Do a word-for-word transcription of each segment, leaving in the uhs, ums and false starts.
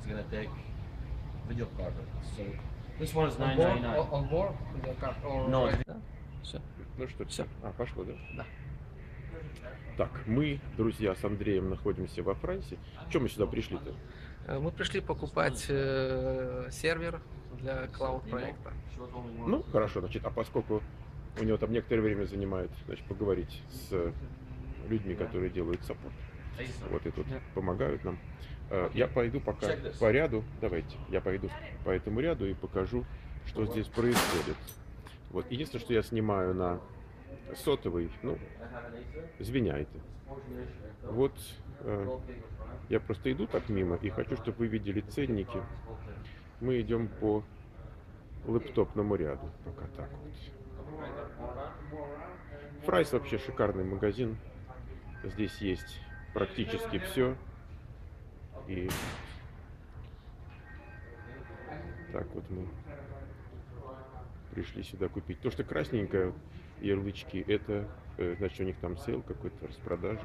gonna take video card. So this one is On nine board, ninety-nine. on board, video card, or No, right? it's- Все. Ну что, Всё. а, пошло, да? Да. Так, мы, друзья, с Андреем находимся во Франции. Чем мы сюда пришли-то? Э, Мы пришли покупать э, сервер для клауд проекта. Ну, хорошо, значит, а поскольку у него там некоторое время занимает, значит, поговорить с людьми, которые делают саппорт, вот и тут помогают нам. Э, Я пойду пока по ряду, давайте, я пойду по этому ряду и покажу, что здесь происходит. Вот, единственное, что я снимаю на сотовый, ну, извиняйте. Вот, э, я просто иду так мимо и хочу, чтобы вы видели ценники. Мы идем по лэптопному ряду, пока так вот. Фрайс вообще шикарный магазин. Здесь есть практически все. И так вот мы пришли сюда купить. То, что красненькое, ярлычки, это, э, значит, у них там сейл какой-то, распродажа.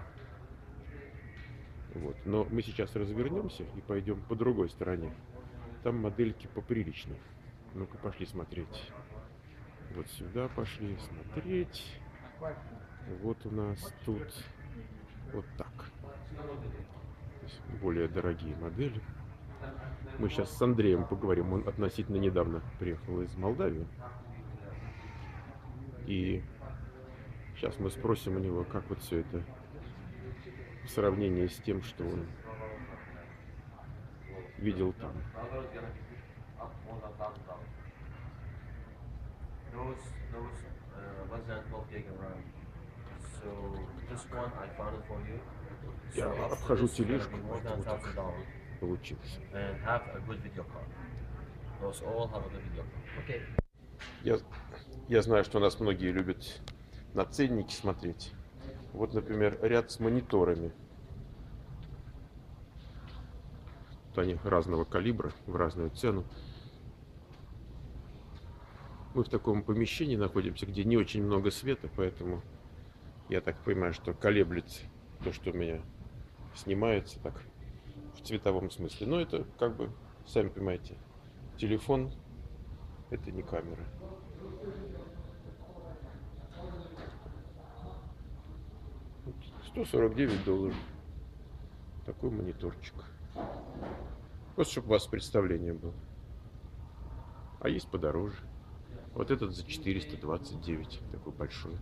Вот. Но мы сейчас развернемся и пойдем по другой стороне. Там модельки поприличнее. Ну-ка, пошли смотреть. Вот сюда пошли смотреть. Вот у нас тут вот так. То есть более дорогие модели. Мы сейчас с Андреем поговорим. Он относительно недавно приехал из Молдавии. И сейчас мы спросим у него, как вот все это в сравнении с тем, что он видел там. Those, those, uh, one hundred twelve gig of RAM. So this one I found it for you. Я So it's- обхожу it's gonna тележку, be more than поэтому так one thousand dollars. получилось. And have a good video card. Those all have a good video card. Okay. Я, я знаю, что у нас многие любят на ценники смотреть. Вот, например, ряд с мониторами. Вот они разного калибра, в разную цену. Мы в таком помещении находимся, где не очень много света, поэтому я так понимаю, что колеблется то, что у меня снимается так в цветовом смысле. Но это как бы, сами понимаете, телефон — это не камера. сто сорок девять долларов. Такой мониторчик. Просто чтобы у вас представление было. А есть подороже. Вот этот за четыреста двадцать девять. Такой большой.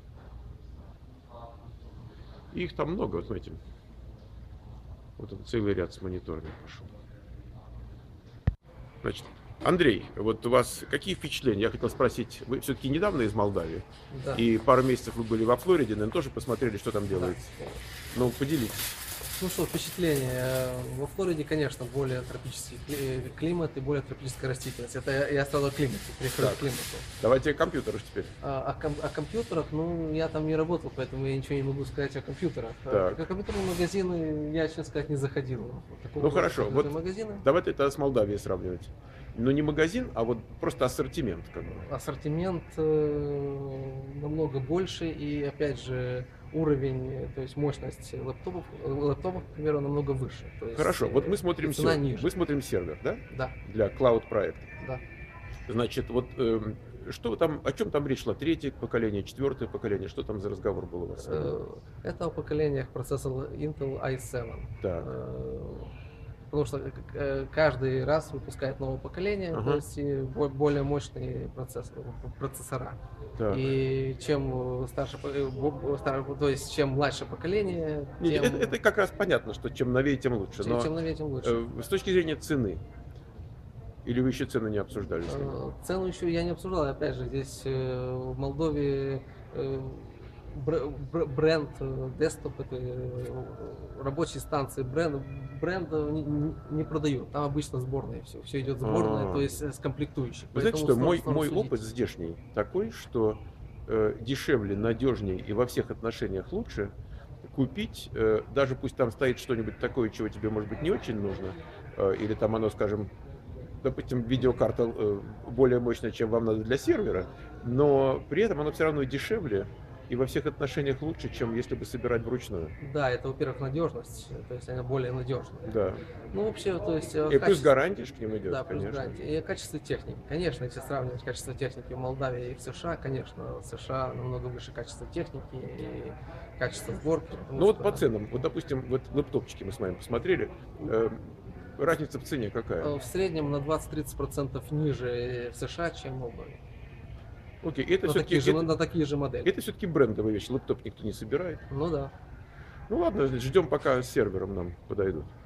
И их там много, вот смотрите. Вот он целый ряд с мониторами пошел. Значит, Андрей, вот у вас какие впечатления? Я хотел спросить, вы все-таки недавно из Молдавии, Да. и пару месяцев вы были во Флориде, наверное, тоже посмотрели, что там делается. Ну, поделитесь. Ну что, впечатление. Во Флориде, конечно, более тропический кли- климат и более тропическая растительность. Это я, я сразу о климате, перехожу Так. к климату. Давайте о компьютерах теперь. А, о, ком- о компьютерах, ну, я там не работал, поэтому я ничего не могу сказать о компьютерах. Так. А, компьютерные магазины я, честно сказать, не заходил. Вот такого Ну рода хорошо, вот компьютерные магазины. давайте это с Молдавией сравнивать. Ну не магазин, а вот просто ассортимент, как бы. Ассортимент э, намного больше, и опять же уровень, э, то есть мощность лэптопов, э, лэптопов, к примеру, намного выше. То есть, Хорошо, вот мы э, смотрим цена сервер. ниже. Мы смотрим сервер, да? Да, Для клауд проекта. да. Значит, вот эм, что там, о чем там речь шла? Третье поколение, четвертое поколение, что там за разговор был у вас? Э, Это о поколениях процессора Intel ай семь. Так. Э, Потому что э, каждый раз выпускает новое поколение, Ага. то есть и бо- более мощные процессоры, процессора. Так. И чем старше, по- э, бо- стар- то есть чем младше поколение, Не, тем, это, это как раз понятно, что чем новее, тем лучше. чем, Но тем новее, тем лучше. э, с точки зрения цены, или вы еще цены не обсуждали с ним? Э, Цену еще я не обсуждал. Опять же, здесь э, в Молдове э, бр- бр- бренд э, десктоп, это э, рабочие станции, бренд, бренд не, не- не продают. Там обычно сборные все. Все идет сборные, А. то есть э, с комплектующих. Вы знаете, Поэтому что мой, сложно мой судить. опыт здешний такой, что э, дешевле, надежнее и во всех отношениях лучше купить, э, даже пусть там стоит что-нибудь такое, чего тебе, может быть, не очень нужно, э, или там оно, скажем, допустим, видеокарта э, более мощная, чем вам надо для сервера, но при этом оно все равно дешевле, и во всех отношениях лучше, чем если бы собирать вручную. Да, это, во-первых, надежность, то есть она более надежная. Да. Ну, вообще, то есть... э, И плюс качество- гарантия ж к ним идет, Да, плюс конечно. гарантия. И качество техники. Конечно, если сравнивать качество техники в Молдавии и в США, конечно, в США намного выше качество техники и качество сборки. потому Ну вот что, по ценам, вот допустим, вот лэптопчики мы с вами посмотрели, э, разница в цене э, какая? В среднем на двадцать-тридцать процентов ниже в США, чем в обуви. Окей, это На все-таки такие, же, это, на такие же модели. это все-таки брендовая вещь, лэптоп никто не собирает. Ну да. Ну ладно, ждем, пока с сервером нам подойдут.